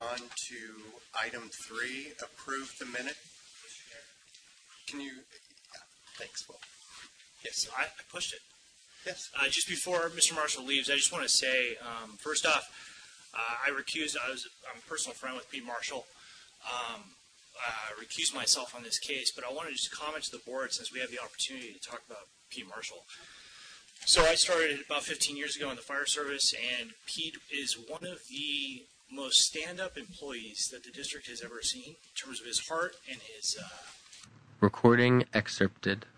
On to item 3, approve the minute. Can you, thanks, Will. Yes, I pushed it. Yes. Just before Mr. Marshall leaves, I just want to say, first off, I'm a personal friend with Pete Marshall. Recused myself on this case, but I want to just comment to the board since we have the opportunity to talk about Pete Marshall. So I started about 15 years ago in the fire service, and Pete is one of the most stand-up employees that the district has ever seen in terms of his heart and his... Recording excerpted.